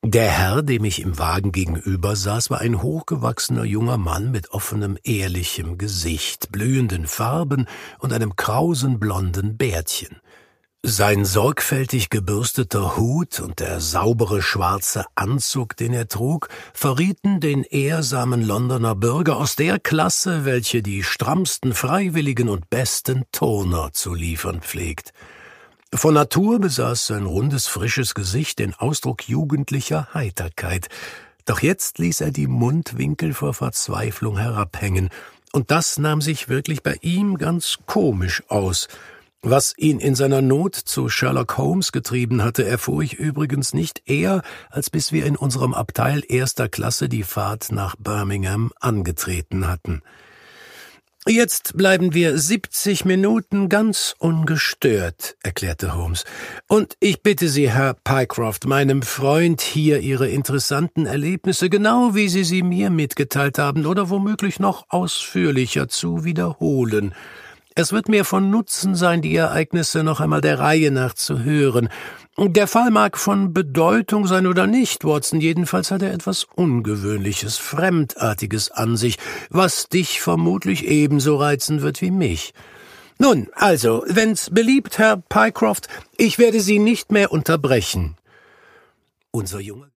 Der Herr, dem ich im Wagen gegenüber saß, war ein hochgewachsener junger Mann mit offenem, ehrlichem Gesicht, blühenden Farben und einem krausen, blonden Bärtchen. Sein sorgfältig gebürsteter Hut und der saubere schwarze Anzug, den er trug, verrieten den ehrsamen Londoner Bürger aus der Klasse, welche die strammsten Freiwilligen und besten Turner zu liefern pflegt. Von Natur besaß sein rundes, frisches Gesicht den Ausdruck jugendlicher Heiterkeit, doch jetzt ließ er die Mundwinkel vor Verzweiflung herabhängen, und das nahm sich wirklich bei ihm ganz komisch aus. Was ihn in seiner Not zu Sherlock Holmes getrieben hatte, erfuhr ich übrigens nicht eher, als bis wir in unserem Abteil erster Klasse die Fahrt nach Birmingham angetreten hatten. »Jetzt bleiben wir 70 Minuten ganz ungestört«, erklärte Holmes. »Und ich bitte Sie, Herr Pycroft, meinem Freund hier Ihre interessanten Erlebnisse, genau wie Sie sie mir mitgeteilt haben, oder womöglich noch ausführlicher zu wiederholen. Es wird mir von Nutzen sein, die Ereignisse noch einmal der Reihe nach zu hören. Der Fall mag von Bedeutung sein oder nicht, Watson, jedenfalls hat er etwas Ungewöhnliches, Fremdartiges an sich, was dich vermutlich ebenso reizen wird wie mich. Nun, also, wenn's beliebt, Herr Pycroft, ich werde Sie nicht mehr unterbrechen.« Unser Junge